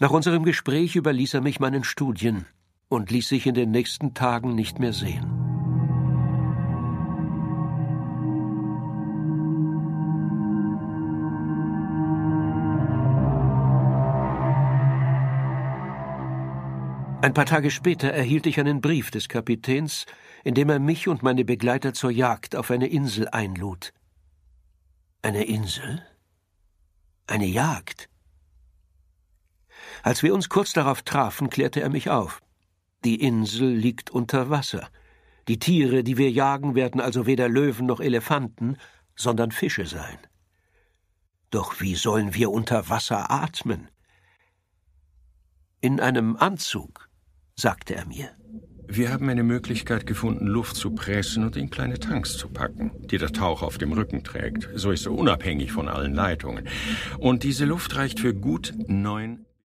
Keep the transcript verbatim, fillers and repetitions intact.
Nach unserem Gespräch überließ er mich meinen Studien und ließ sich in den nächsten Tagen nicht mehr sehen. Ein paar Tage später erhielt ich einen Brief des Kapitäns, in dem er mich und meine Begleiter zur Jagd auf eine Insel einlud. Eine Insel? Eine Jagd? Als wir uns kurz darauf trafen, klärte er mich auf. Die Insel liegt unter Wasser. Die Tiere, die wir jagen, werden also weder Löwen noch Elefanten, sondern Fische sein. Doch wie sollen wir unter Wasser atmen? In einem Anzug, sagte er mir. Wir haben eine Möglichkeit gefunden, Luft zu pressen und in kleine Tanks zu packen, die der Taucher auf dem Rücken trägt. So ist er unabhängig von allen Leitungen. Und diese Luft reicht für gut neun